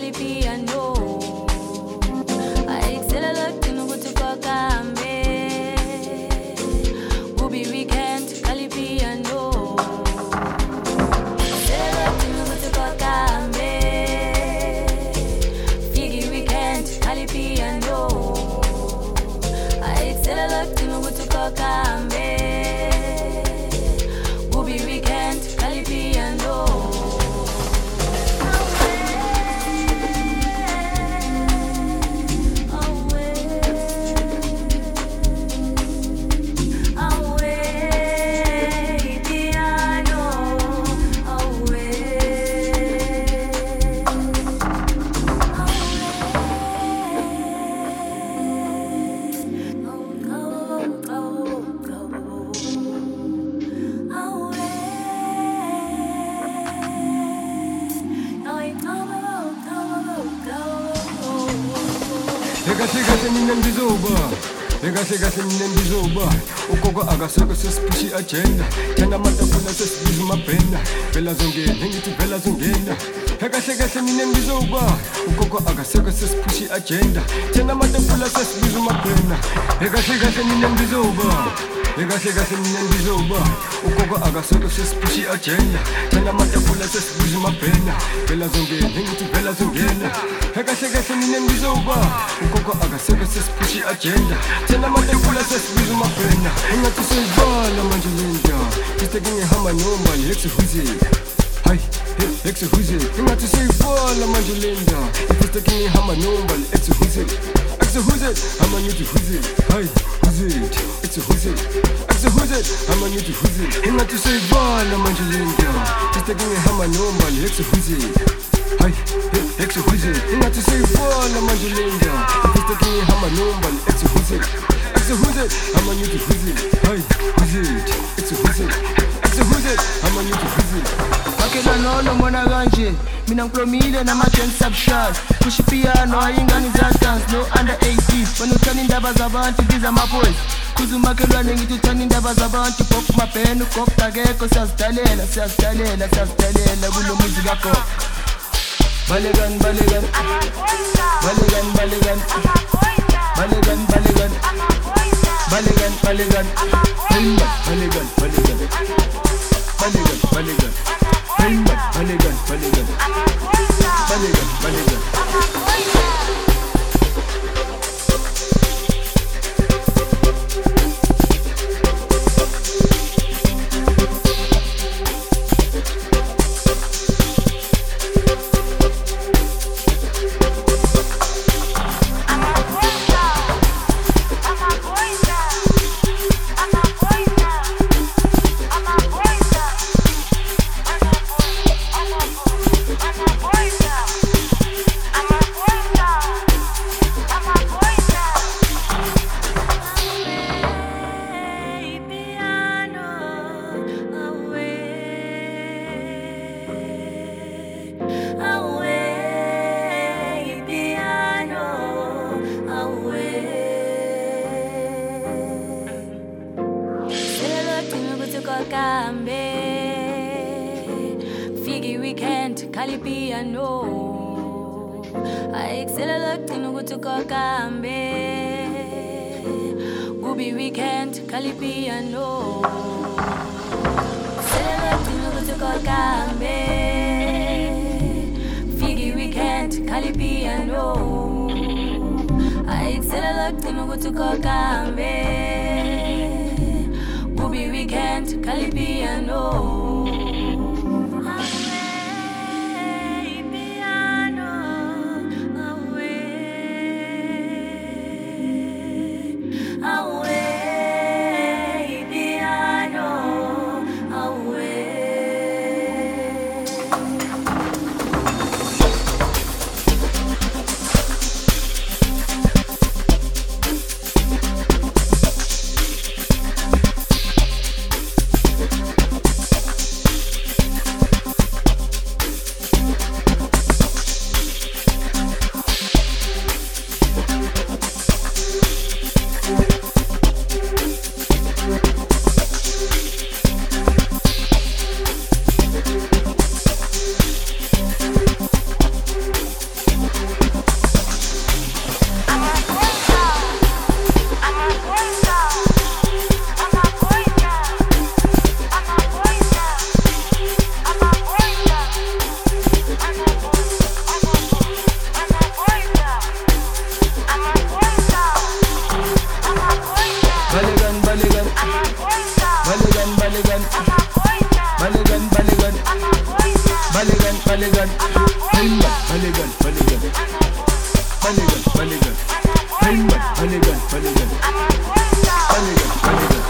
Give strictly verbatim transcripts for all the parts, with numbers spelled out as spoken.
khali piano ayikisela lokugcina ukuthi kokambe kubi weekend khali piano ayikisela lokugcina ukuthi kokambe fiki weekend khali piano ayikisela lokugcina ukuthi kokambe kubi weekend khali piano Kahle kahle mina ngizoba Kahle kahle mina ngizoba Ugogo akasekho sesiphishi agenda Thena amatafula sesibiza umabhena Vela zongena ngithi vela zongena Kahle kahle mina ngizoba Ugogo akasekho sesiphishi agenda Thena amatafula sesibiza umabhena Kahle kahle mina ngizoba Kahle kahle mina ngizoba Ugogo akasekho sesiphishi agenda Thena amatafula sesibiza umabhena Vela zongena ngithi vela zongena Kahle kahle mina ngizoba Ugogo akasekho sesiphishi agenda Thena amatafula sesibiza umabhena Engathi seyivala manje lento Isiteke ngihamba nombali eksihuzile Hayi eksihuzile Engathi seyivala manje lento Isiteke ngihamba nombali eksihuzile Eksihuzile ama ngithi huzile Hayi huzile eksihuzile Eksihuzile ama ngithi huzile Engathi seyivala manje lento Isiteke ngihamba nombali eksihuzile Hayi eksihuzile Engathi seyivala manje lento Isiteke ngihamba nombali eksihuzile Eksihuzile ama ngithi huzile Hayi huzile eksihuzile Eksihuzile ama ngithi huzile Makela nono mona kanje mina ngiplomile nama-gen subshot kusho ipiano ayingane ziyadance no under eighteen wena uthanda indaba zabantu biza ama-boys kuze umakhelwane ngithi uthanda indaba zabantu gok mabhena ugok akekho siyazidalela siyazidalela siyazidalela kulo muzi kagok Balegan balegan Balegan balegan Balegan balegan Balegan balegan Balegan balegan Balegan balegan Balegan balegan Balegan balegan Fiki weekend khali piano ayikisela lokugcina ukuthi kokambe kubi weekend khali piano ayikisela lokugcina ukuthi kokambe Fiki weekend khali piano ayikisela lokugcina ukuthi kokambe kubi weekend khali piano Mulligan, hey man, Mulligan, Mulligan, Mulligan, Mulligan, hey man, Mulligan, Mulligan, Mulligan, Mulligan.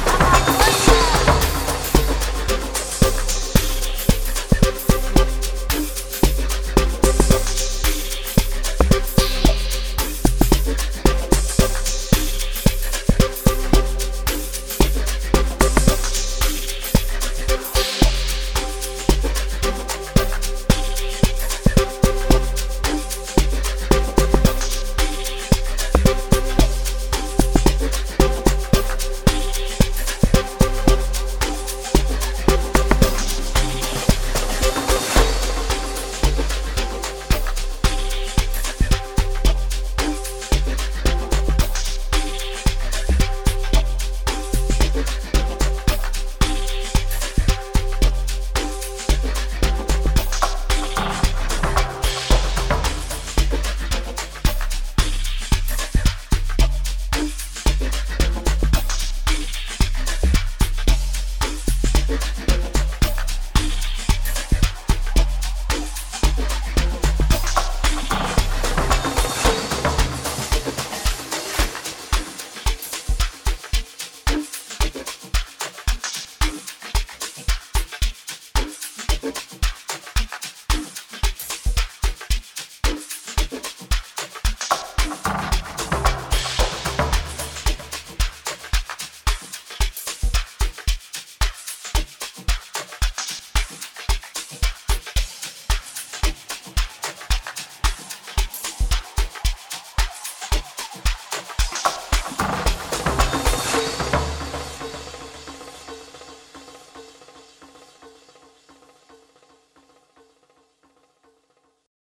Thank you.